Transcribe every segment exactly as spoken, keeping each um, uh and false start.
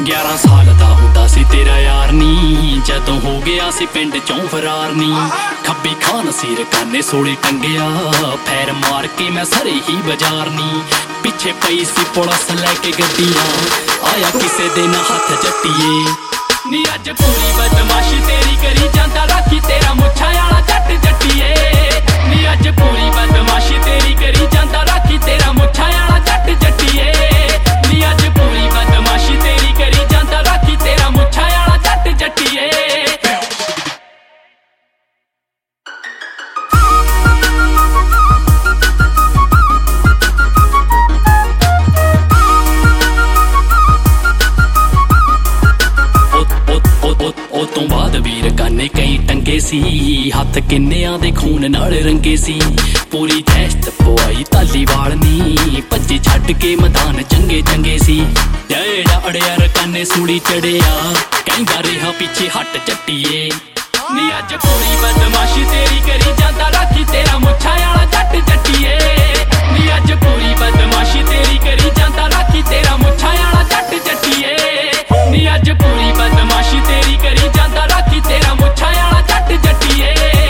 ਗਿਆਰਾਂ ਸਾਲ ਦਾ ਹੁੰਦਾ ਸੀ ਤੇਰਾ ਯਾਰ ਨੀ, ਜਦੋਂ ਹੋ ਗਿਆ ਸੀ ਪਿੰਡ ਚੋਂ ਫਰਾਰ ਨੀ। ਖੱਬੀ ਖਾਨ ਸੀਰ ਕਾਨੇ ਸੋਲੇ ਟੰਗਿਆ, ਫੈਰ ਮਾਰ ਕੇ ਮੈਂ ਸਰੇ ਹੀ ਬਾਜ਼ਾਰ ਨੀ। ਪਿੱਛੇ ਪਈ ਸੀ ਪੁਲਿਸ ਲੈ ਕੇ ਗੱਡੀਆਂ, ਆਇਆ ਕਿਸੇ ਦੇ ਨਾ ਹੱਥ ਜੱਟੀਏ ਨੀ। ਅੱਜ ਪੂਰੀ ਬਦਮਾਸ਼ੀ ਤੇਰੀ ਕਰੀ ਜਾਂਦਾ ਰਾਖੀ ਤੇਰਾ ਮੁੱਛਾਂ ਵਾਲਾ ਜੱਟ ਜੱਟੀਏ ਨੀ। ਅੱਜ ਪੂਰੀ ਬਦਮਾਸ਼ੀ ਤੇਰੀ ਕਰੀ ਜਾਂਦਾ ਰਾਖੀ ਤੇਰਾ ਮੁੱਛਾਂ ਵਾਲਾ ਜੱਟ ਜੱਟੀਏ ਨੀ। ਅੱਜ ਪੂਰੀ ਬਦਮਾਸ਼ੀ ਤੇਰੀ ਕਰੀ ਜਾਂਦਾ ਰਾਖੀ ਤੇਰਾ ਮੁੱਛਾਂ ਵਾਲਾ ਜੱਟ ਜੱਟੀਏ। ਉਹ ਤੋਂ ਬਾਅਦ ਵੀਰ ਕਾਨੇ ਕਈ ਟੰਗੇ ਸੀ, ਹੱਥ ਕਿੰਨਿਆਂ ਦੇ ਖੂਨ ਨਾਲ ਰੰਗੇ ਸੀ। ਪੂਰੀ ਦਹਿਸ਼ਤ ਪਵਾਈ ਧਾਲੀਵਾਲ ਨੀ, ਭੱਜੀ ਛੱਡ ਕੇ ਮੈਦਾਨ ਚੰਗੇ ਚੰਗੇ ਸੀ। ਜਿਹੜਾ ਅੜਿਆ ਰਕਾਨੇ ਸੂਲੀ ਚੜਿਆ, ਕਹਿੰਦਾ ਰਿਹਾ ਪਿੱਛੇ ਹੱਟ ਚੱਟੀਏ ਨੀ। ਅੱਜ ਪੂਰੀ ਬਦਮਾਸ਼ੀ ਤੇਰੀ ਕਰੀ ਜਾਂਦਾ ਰਾਖੀ ਤੇਰਾ ਮੁੱਛਾਂ ਵਾਲਾ ਜੱਟ ਜੱਟੀਏ ਨੀ। ਅੱਜ ਪੂਰੀ ਬਦਮਾਸ਼ੀ ਤੇਰੀ ਕਰੀ ਜਾਂਦਾ ਰਾਖੀ ਤੇਰਾ ਮੁੱਛਾਂ ਵਾਲਾ ਜੱਟ ਜੱਟੀਏ ਨੀ। ਅੱਜ ਪੂਰੀ ਬਦਮਾਸ਼ੀ ਤੇਰੀ ਕਰੀ ਜਾਂਦਾ ਰਾਖੀ ਤੇਰਾ ਮੁੱਛਾਂ ਵਾਲਾ ਜੱਟ ਜੱਟੀਏ।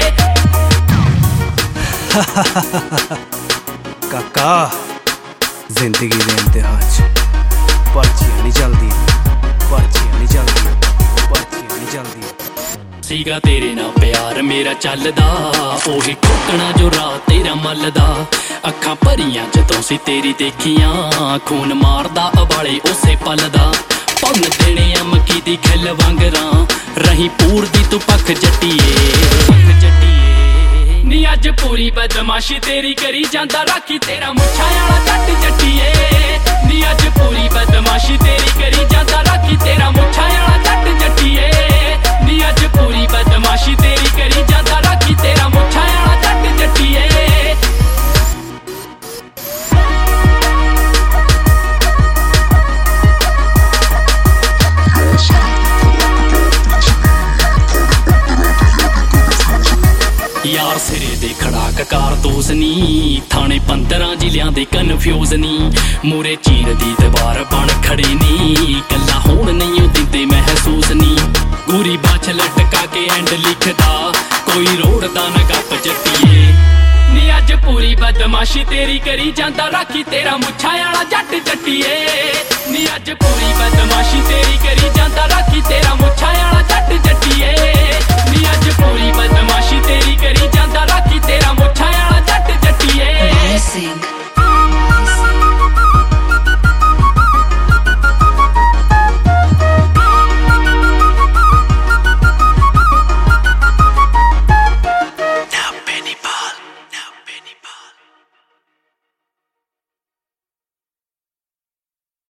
ਕਾਕਾ ਜ਼ਿੰਦਗੀ ਦੇ ਇਮਤਿਹਾਨ 'ਚ ਪਰਚੀਆਂ ਨਹੀਂ ਚੱਲਦੀਆਂ, ਪਰਚੀਆਂ ਨਹੀਂ ਚੱਲਦੀਆਂ, ਪਰਚੀਆਂ ਨਹੀਂ ਚੱਲਦੀਆਂ। ਸੀਗਾ ਤੇਰੇ ਨਾਲ ਪਿਆਰ ਮੇਰਾ ਚੱਲਦਾ, ਉਹੀ ਟੁੱਟਣਾ ਜੋ ਰਾਹ ਤੇਰਾ ਮੱਲਦਾ। ਅੱਖਾਂ ਭਰੀਆਂ ਜਦੋਂ ਸੀ ਤੇਰੀ ਦੇਖੀਆਂ, ਖੂਨ ਮਾਰਦਾ ਅਵਾਲੇ ਉਸੇ ਪਲ ਦਾ। ਭੰਨ ਦੇਣੇ ਮੱਕੀ ਦੀ ਖਿੱਲ ਵਾਂਗਰਾਂ, ਰਹੀ ਪੂਰਦੀ ਤੂੰ ਪੱਖ ਜੱਟੀਏ ਪੱਖ ਜੱਟੀਏ ਨੀ। ਅੱਜ ਪੂਰੀ ਬਦਮਾਸ਼ੀ ਤੇਰੀ ਕਰੀ ਜਾਂਦਾ ਰਾਖੀ ਤੇਰਾ ਮੁੱਛਾਂ ਵਾਲਾ ਜੱਟ ਜੱਟੀਏ ਨੀ। ਅੱਜ ਪੂਰੀ ਬਦਮਾਸ਼ੀ ਤੇਰੀ ਕਰੀ ਜਾਂਦਾ ਰਾਖੀ ਤੇਰਾ ਮੁੱਛਾਂ ਵਾਲਾ ਜੱਟ ਜੱਟੀਏ ਨੀ। ਅੱਜ ਪੂਰੀ ਬਦਮਾਸ਼ੀ ਤੇਰੀ ਕਰੀ ਜਾਂਦਾ ਰਾਖੀ ਤੇਰਾ ਮੁੱਛਾਂ ਵਾਲਾ ਜੱਟ ਜੱਟੀਏ। ਯਾਰ ਸਿਰੇ ਦੇ ਖੜਾਕ ਕਾਰਤੂਸ ਨੀ, ਥਾਣੇ ਪੰਦਰਾਂ ਜ਼ਿਲ੍ਹਿਆਂ ਦੇ ਕਨਫਿਊਜ਼ ਨੀ। ਮੂਰੇ ਚੀਰ ਦੀ ਦੀਵਾਰ ਬਣ ਖੜੀ ਨੀ, ਕੱਲਾ ਹੋਣ ਨਹੀਂ ਉਹ ਦਿੰਦੇ ਮਹਿਸੂਸ ਨੀ। ਗੂਰੀ ਬਾਛ ਲਟਕਾ ਕੇ ਐਂਡ ਲਿਖਦਾ, ਕੋਈ ਰੋੜਦਾ ਨਾ ਗੱਪ ਜੱਟੀਏ ਨੀ। ਅੱਜ ਪੂਰੀ ਬਦਮਾਸ਼ੀ ਤੇਰੀ ਕਰੀ ਜਾਂਦਾ ਰਾਖੀ ਤੇਰਾ ਮੁੱਛਾਂ ਵਾਲਾ ਜੱਟ ਜੱਟੀਏ ਨੀ। ਅੱਜ ਪੂਰੀ ਬਦਮਾਸ਼ੀ ਤੇਰੀ ਕਰੀ ਜਾਂਦਾ ਰਾਖੀ